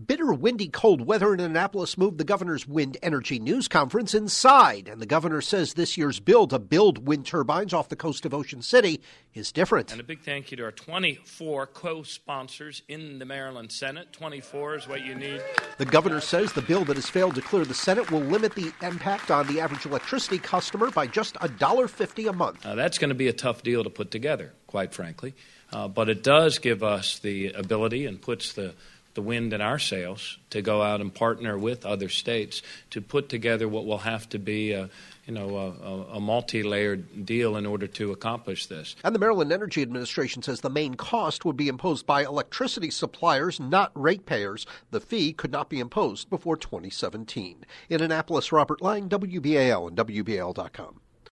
Bitter, windy, cold weather in Annapolis moved the governor's wind energy news conference inside, and the governor says this year's bill to build wind turbines off the coast of Ocean City is different. And a big thank you to our 24 co-sponsors in the Maryland Senate. 24 is what you need. The governor says the bill that has failed to clear the Senate will limit the impact on the average electricity customer by just $1.50 a month. That's going to be a tough deal to put together, quite frankly. But it does give us the ability and puts the wind in our sails to go out and partner with other states to put together what will have to be a multi-layered deal in order to accomplish this. And the Maryland Energy Administration says the main cost would be imposed by electricity suppliers, not ratepayers. The fee could not be imposed before 2017. In Annapolis, Robert Lang, WBAL and WBAL.com.